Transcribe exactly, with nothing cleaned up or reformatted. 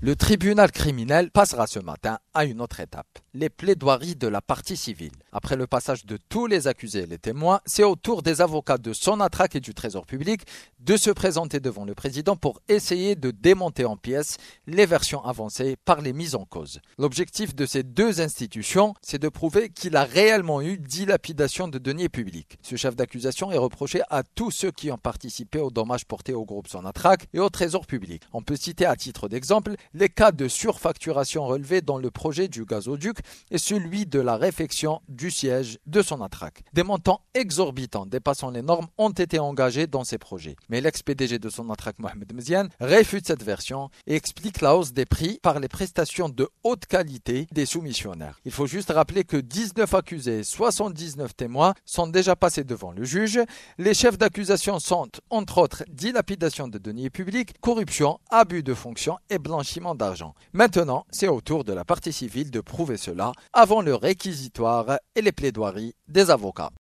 Le tribunal criminel passera ce matin à une autre étape, les plaidoiries de la partie civile. Après le passage de tous les accusés et les témoins, c'est au tour des avocats de Sonatrach et du Trésor public de se présenter devant le président pour essayer de démonter en pièces les versions avancées par les mises en cause. L'objectif de ces deux institutions, c'est de prouver qu'il a réellement eu dilapidation de deniers publics. Ce chef d'accusation est reproché à tous ceux qui ont participé aux dommages portés au groupe Sonatrach et au Trésor public. On peut citer à titre d'exemple les cas de surfacturation relevés dans le projet du gazoduc et celui de la réfection du siège de Sonatrach. Des montants exorbitants dépassant les normes ont été engagés dans ces projets. Mais l'ex-P D G de Sonatrach, Mohamed Mziane, réfute cette version et explique la hausse des prix par les prestations de haute qualité des soumissionnaires. Il faut juste rappeler que dix-neuf accusés et soixante-dix-neuf témoins sont déjà passés devant le juge. Les chefs d'accusation sont, entre autres, dilapidation de deniers publics, corruption, abus de fonction et blanchiment d'argent. Maintenant, c'est au tour de la partie civile de prouver cela avant le réquisitoire et les plaidoiries des avocats.